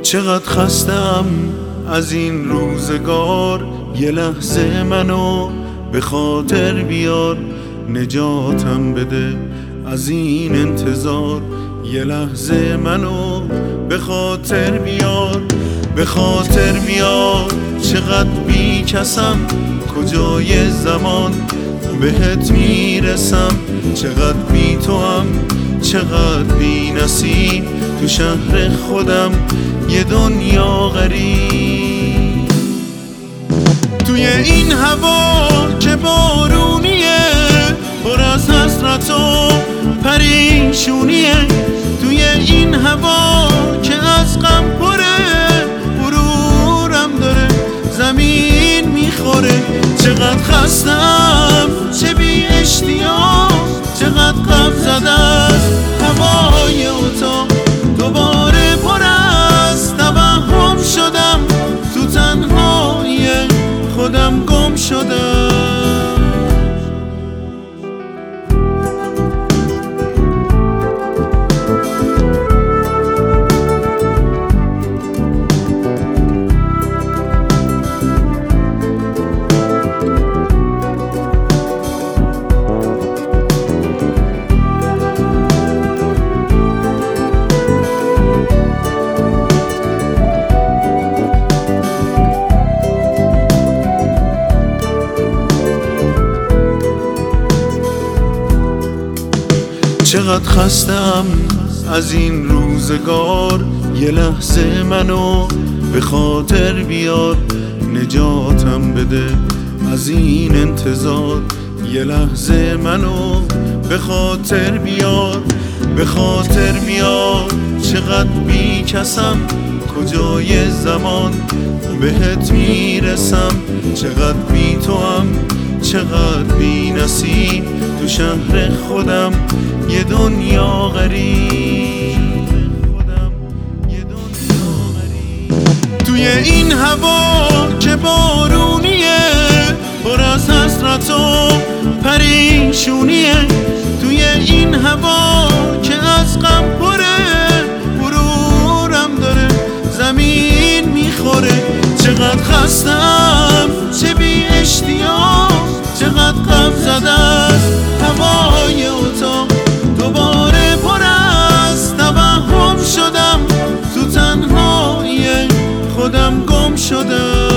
چقدر خستم از این روزگار، یه لحظه منو به خاطر بیار، نجاتم بده از این انتظار. یه لحظه منو به خاطر بیار، به خاطر بیار. چقدر بی کسم کجای زمان بهت میرسم، چقدر بی تو هم چقدر بی نصیب تو شهر خودم یه دنیا غریب. توی این هوا که بارونیه پر از حسرت و پریشونیه، توی این هوا که از غم پره غرورم داره زمین میخوره. چقدر خستم چه بی اشتیاق، چقدر غم زده است هوای اتاق. دوباره پر از توهم شدم تو تنهایی خودم گم شدم. چقدر خستم از این روزگار، یه لحظه منو به خاطر بیار، نجاتم بده از این انتظار. یه لحظه منو به خاطر بیار، به خاطر بیار. چقدر بی کسم کجای زمان بهت میرسم، چقدر بی تو هم چقدر بی نصیب تو شهر خودم یه دنیا غریب. توی این هوا که بارونیه پر از حسرت و پریشونیه، توی این هوا که از غم پره غرورم داره زمین میخوره. چقدر خستم چه بی اشتیاق، چقدر غم زده است هوای اتاق. دوباره پر از توهم شدم تو تنهایی خودم گم شدم.